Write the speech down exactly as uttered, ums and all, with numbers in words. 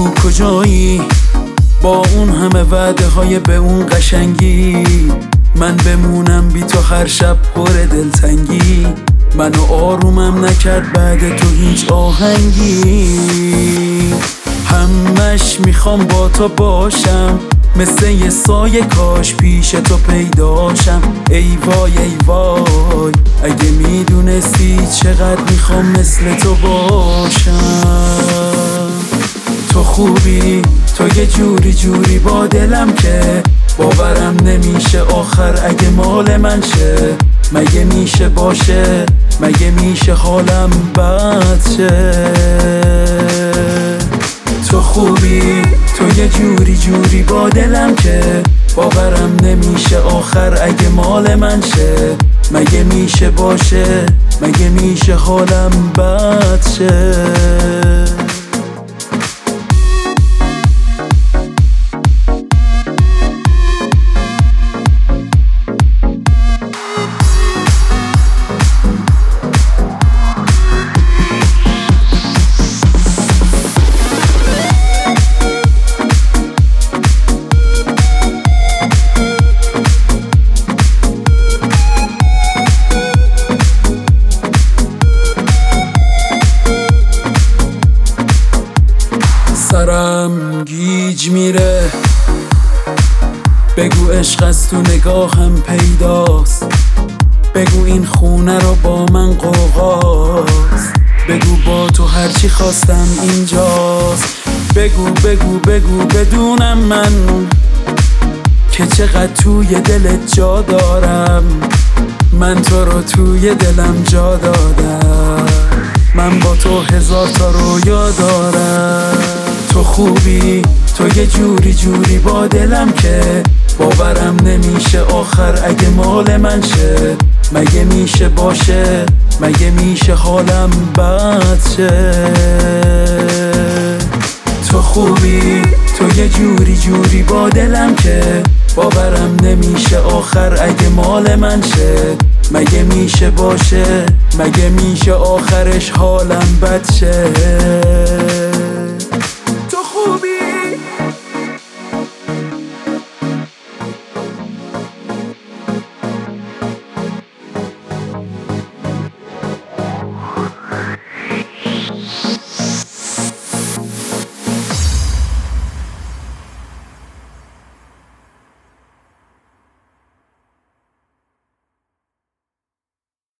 بگو کجایی با اون همه وعده های به اون قشنگی، من بمونم بی تو هر شب پر دلتنگی، منو آرومم نکرد بعد تو هیچ آهنگی. همش میخوام با تو باشم مثل یه سایه، کاش پیش تو پیداشم. ای وای ای وای اگه میدونستی چقدر میخوام مثل تو باشم. تو خوبی، تو یه جوری جوری با دلم که باورم نمیشه آخر اگه مال من شه. مگه میشه باشه، مگه میشه حالم بد شه. تو خوبی، تو یه جوری جوری با دلم که باورم نمیشه آخر اگه مال من شه. مگه میشه باشه، مگه میشه حالم بد شه. سرم گیج میره، بگو عشق از تو نگاهم پیداست، بگو این خونه رو با من قوقاست، بگو با تو هرچی خواستم اینجاست. بگو بگو بگو بدونم من که چقدر توی دلت جا دارم. من تو رو توی دلم جا دادم، من با تو هزار تا رویا دارم. تو خوبی، تو یه جوری جوری با دلم که باورم نمیشه آخر اگه مال من شه. مگه میشه باشه، مگه میشه حالم بد شه. تو خوبی، تو یه جوری جوری با دلم که باورم نمیشه آخر اگه مال من شه. مگه میشه باشه، مگه میشه آخرش حالم بد شه.